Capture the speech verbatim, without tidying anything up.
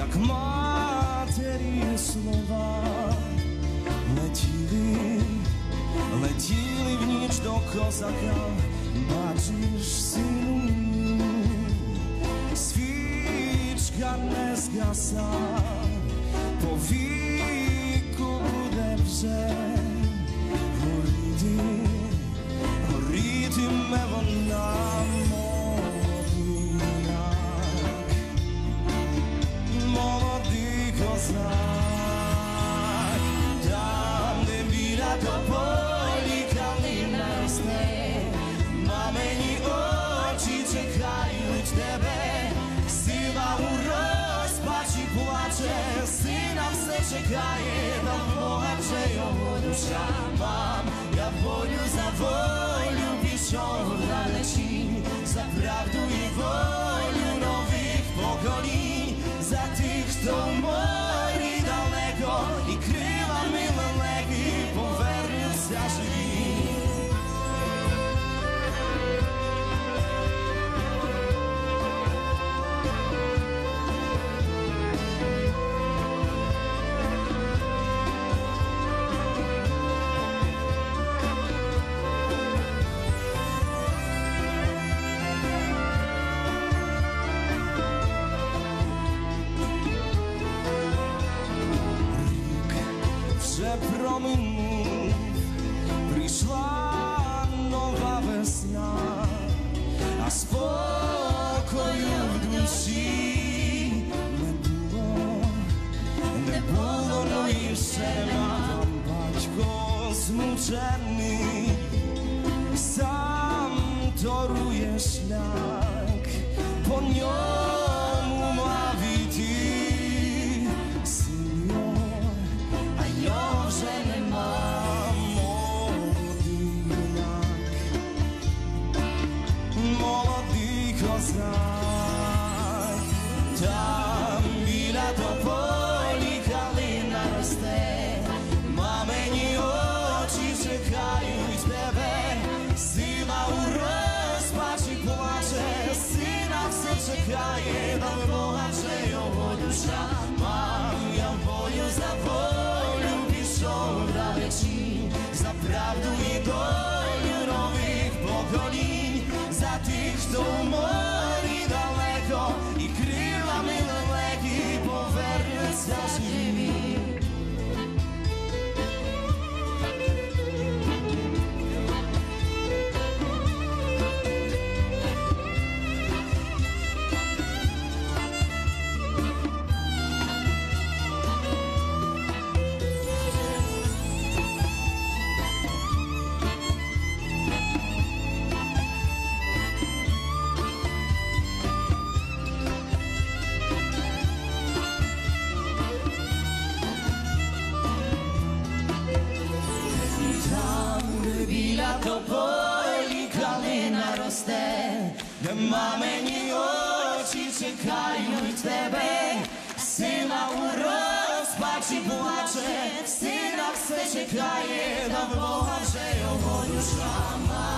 як матері слова, летіли, летіли в ніч до козака. Бачиш, сину, свічка не згаса, повіку буде вже горіти, горітиме вона, молодий юнак, молодий козак. Там, де біля тополі калина росте, мамині очі чекають тебе. Сила у розпачі плаче, сина все чекає, та Бога вже його душа. Мам, я в бою за волю пішов далечі, за правду і волю нових поколінь, за тих, хто в морі далеко і крилами лелеки повернуться живі. Проминув, прийшла нова весна, а спокою в душі не було, не було, ну і ще мам, батько змучений, сам торує шлях, по ньому мав іти. Там біля тополі калина росте, мамині очі чекають тебе. Сила у розпачі плаче, сина все чекає, та Бога вже його душа. Мам, я в бою за волю пішов далечі, за правду і долю нових поколінь, за тих, хто в морі далеко і крилами лелеки повернуться живі. Біля тополі калина росте, де мамині очі чекають тебе. Сина у розпачі плаче, сина все чекає, та Бога вже його душа.